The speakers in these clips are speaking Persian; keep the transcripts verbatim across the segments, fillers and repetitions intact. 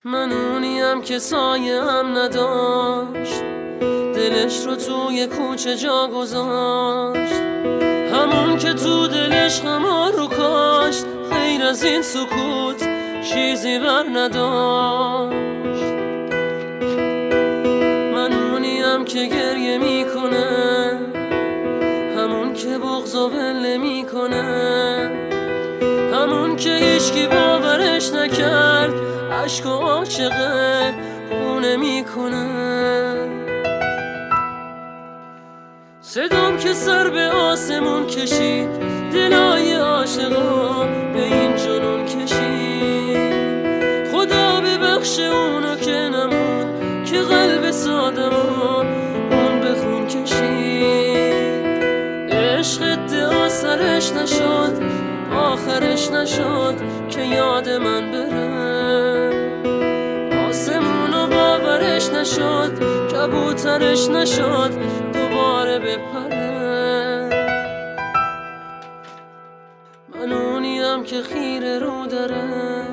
من اونیم که سایه هم نداشت، دلش رو توی کوچه جا گذاشت، همون که تو دلش غما رو کاشت، غیر از این سکوت چیزی بر نداشت. من اونیم که گریه میکنه، همون که بغض و ول میکنه، همون که هیچکی باورش نکرد، عشق و عاشقه خونه میکنه. صدام که سر به آسمون کشید، دلای عاشقا به این جنون کشید. خدا ببخش اونو که نمون، که قلب سادمو اون به خون کشید. عشق ادعا سرش نشد، آخرش نشد که یاد من بره. آسمونو باورش نشد، کبوترش نشد دوباره بپره. من اونیم که خیره رو داره،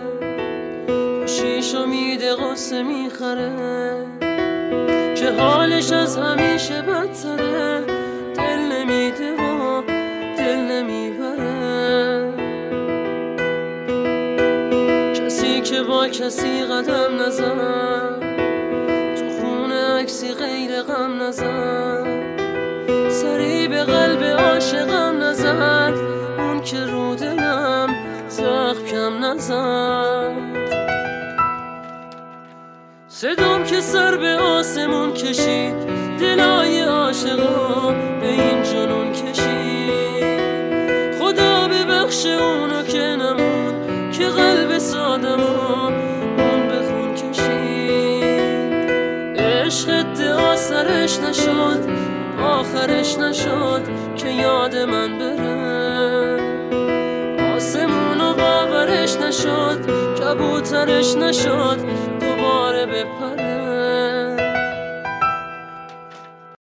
خوشیش میده قصه میخره، که حالش از همیشه بدتره، دل نمیده و دل نمیبره. کسی که با کسی قدم نزد، تو خونه عکسی غیر غم نزد، سری به قلب عاشقم نزد، اون که رو دلم زخم کم نزد. صدام که سر به آسمون کشید، دلای عاشقا به این جنون کشید. خدا ببخش اونو که نمون، که قلب سادمو اون به خون کشید. عشق ادعا سرش نشد، آخرش نشد که یاد من بره. آسمونو باورش نشد، کبوترش نشد دوباره بپره.